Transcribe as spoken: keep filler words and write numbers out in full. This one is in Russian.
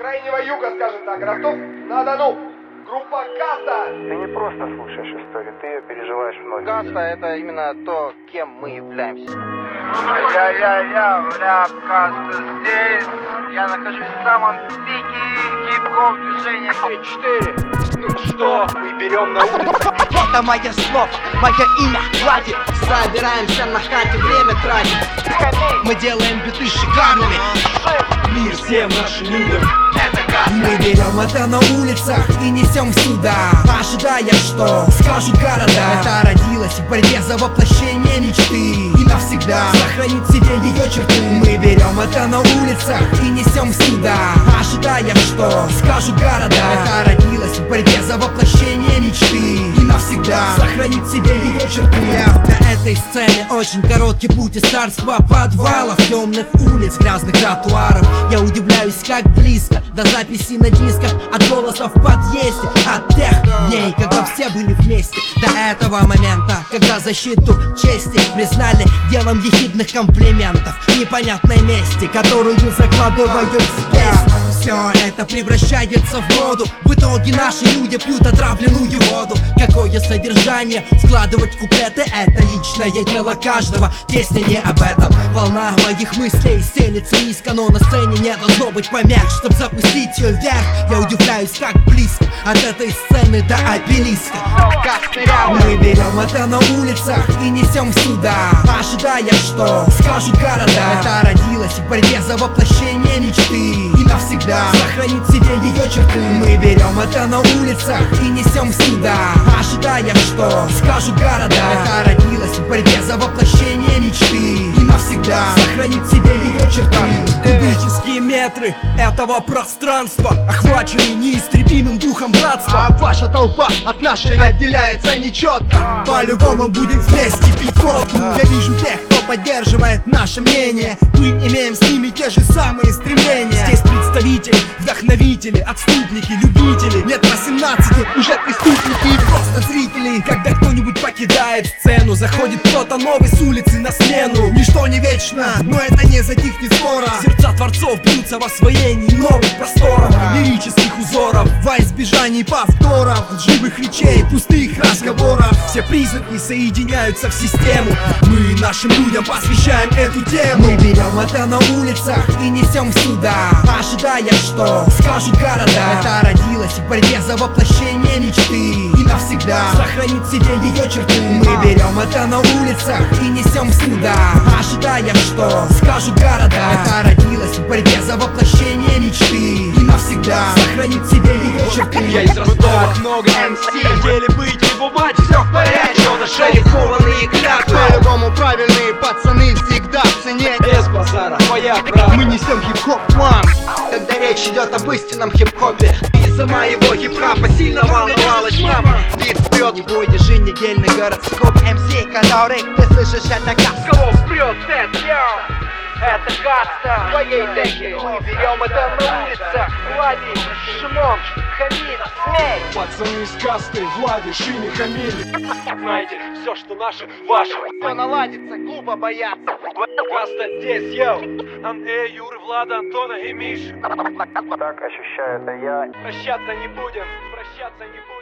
крайнего юга, скажем так, Ростов-на-Дону. Группа Каста. Ты не просто слушаешь историю, ты ее переживаешь вновь. Каста — это именно то, кем мы являемся. Я-я-я, рэп Каста здесь. Я нахожусь в самом пике хип-хоп движения. три-четыре. Ну что, мы берем на улицу. Это мое слово, мое имя Влади. Собираемся на хате, время тратим. Мы делаем биты шикарными. Мир всем нашим людям. Мы берем это на улицах и несем сюда, ожидая, что скажут города. Это родилось в борьбе за воплощение мечты и навсегда сохранит в себе ее черты. Мы берем это на улицах и несем сюда, ожидая, что скажут города. Это родилось в борьбе за воплощение мечты и навсегда сохранит в себе ее черты. На этой сцене очень короткий путь из царства подвалов, темных улиц, грязных тротуаров. Я удивляюсь, как близко до записи на дисках, от голоса в подъезде, от тех дней, когда все были вместе. До этого момента, когда защиту чести признали делом ехидных комплиментов, непонятной мести, которую закладывают в песню. Все это превращается в моду. В итоге наши люди пьют отравленную воду. Какое содержание вкладывать в куплеты — это личное дело каждого. Песня не об этом. Волна моих мыслей стелится низко, но на сцене не должно быть помех, чтоб запустить ее вверх. Я удивляюсь, как близко от этой сцены до обелиска. Мы берем это на улицах и несем сюда, ожидая, что скажут города. Это родилось в борьбе за воплощение мечты и навсегда сохранит в себе ее черты. Мы берем это на улицах и несем сюда, ожидая, что скажут города. Это родилось в борьбе за воплощение мечты и навсегда сохранит в себе ее черты. Кубические метры этого пространства охвачены неистребимым духом братства. А ваша толпа от нашей отделяется нечетко. По-любому будем вместе пить водку. Я вижу тех, кто поддерживает наше мнение. Мы имеем с ними те же самые стремления. Здесь представители, вдохновители, отступники, любители. Лет восемнадцати уже преступники и просто зрители. Когда кто-нибудь покидает сцену, заходит кто-то новый с улицы на смену. Ничто не вечно, но это не затихнет скоро. Сердца творцов бьются в освоении новых просторов, лирических узоров, во избежании повторов, лживых речей, пустых разговоров. Все признаки соединяются в систему. Мы нашим людям посвящаем эту тему. Мы берем это на улицах и несем сюда, ожидая, что скажут города. Это родилось в борьбе за воплощение мечты и навсегда сохранит в себе ее черты. Мы берем это на улицах и несем сюда, ожидая, что скажут города. Это родилось в борьбе за воплощение мечты и навсегда сохранит в себе ее черты. Я из Ростова, много эм си хотели быть его мать, все в порядке, но на шее кованые клятвы. По-любому правильные пацаны всегда в цене. Без базара, твоя правда. Мы несем хип-хоп план. Когда речь идет об истинном хип-хопе, из-за моего хип-хопа сильно волновалась мама. Бит вперед, не будешь и недельный гороскоп эм си, который ты слышишь, это Каста. Кого вперед, это я. Это Каста, твоей деки. Мы берем это на улицах. Влади, Шимон, Хамид, Смей. Пацаны с Кастой, Влади, Шими, Хамили. Знаете, все, что наше, ваше. Все наладится, глупо бояться. Каста здесь, йоу. Андрей, Юры, Влада, Антона и Миши. Так ощущаю это я. Прощаться не будем, прощаться не будем.